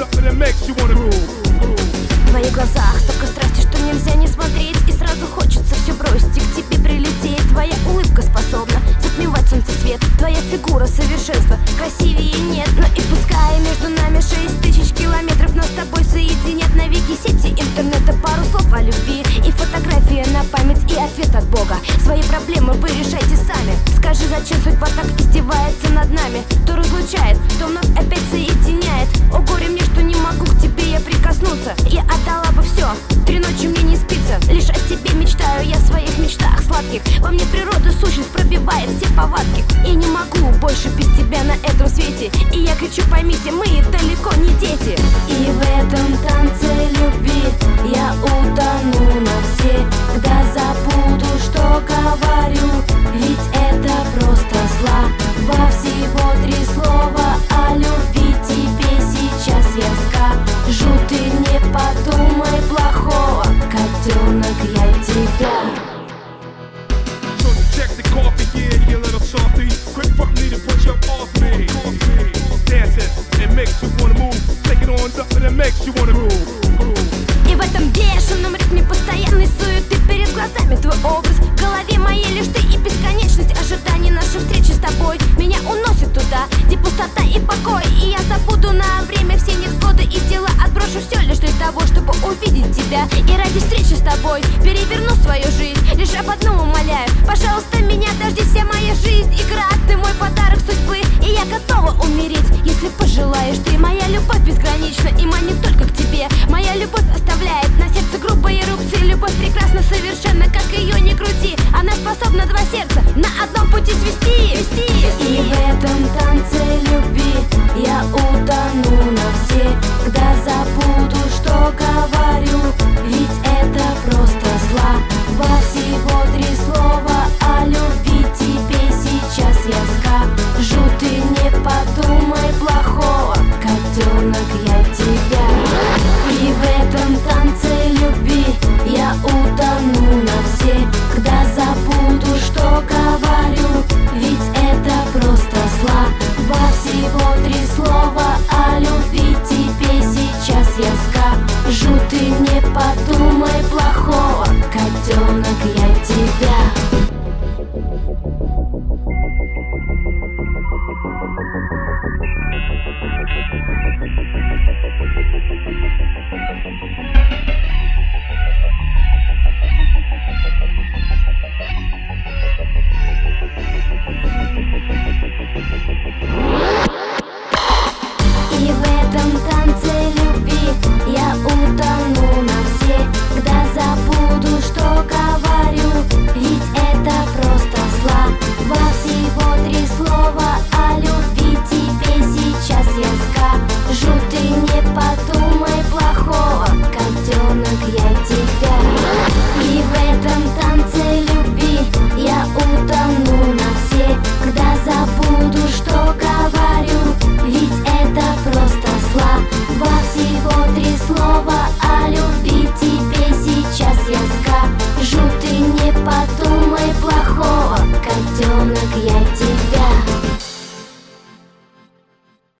nothing that makes you wanna groove. В твоих глазах столько страсти, что нельзя не смотреть. И сразу хочется все бросить и к тебе прилететь. Твоя улыбка способна затмевать солнце свет. Твоя фигура совершенство, красивее нет. Но и пускай между нами 6000 километров, нас с тобой соединят навеки сети интернета. Пару слов о любви и фотография на память, и ответ от Бога. Свои проблемы вы решайте сами. Скажи, зачем судьба так издевается над нами? То разлучает, то вновь опять соединяет. О горе мне, что не могу к тебе я прикоснуться. Я отдала бы все, 3 ночи мне не спится. Лишь о тебе мечтаю я в своих мечтах сладких. Во мне природа сущность пробивает все повадки. И не могу больше без тебя на этом свете. И я кричу, поймите, мы далеко не дети. И в этом танце любви я утону навсегда. Забуду, что говорю, ведь это просто слова. Всего 3 слова о любви тебе сейчас я скажу. Ты не подумай плохого, котенок, я тебя. So check the coffee, yeah, you little softy. Quick fuck me to put you off me. Dancing, it makes you wanna move. Take it on, nothing that makes you wanna groove. И в этом бешеном ритме постоянной суеты перед глазами твой образ. В голове моей лишь ты и бесконечность ожиданий нашей встречи с тобой. Меня уносит туда, где пустота и покой. И я забуду на время все невзгоды и дела. Отброшу все лишь для того, чтобы увидеть тебя. И ради встречи с тобой переверну свою жизнь. Лишь об одном умоляю, пожалуйста, меня дожди. Вся моя жизнь игра, ты мой подарок судьбы. И я готова умереть, если пожелаешь ты. Моя любовь безгранична и манит только к тебе. Моя любовь оставляет на сердце грубые рубцы. Любовь прекрасна совершенно, как ее не крути. Она способна 2 сердца на одном пути свести. И в этом танце любви я утону навсегда. Забуду, что говорю, ведь это просто слова. Всего 3 слова о любви тебе сейчас я скажу. Ты не подумай плохого, котенок, я тебя. И в этом танце любви я утону навсегда. Забуду, что говорю, ведь это просто слова. Всего 3 слова о любви тебе сейчас я скажу. Ты не подумай плохого, котенок, я тебя. И в этом танце любви я утону навсегда. Забуду, что говорю, ведь это просто слова. Всего 3 слова о любви тебе сейчас я скажу. Ты не подумай плохого, котенок, я тебя. И в этом танце любви я утону навсегда. Забуду, что говорю, ведь это просто слова. Всего 3 слова о любви тебе сейчас я скажу. Ты не подумай плохого, котенок, я тебя.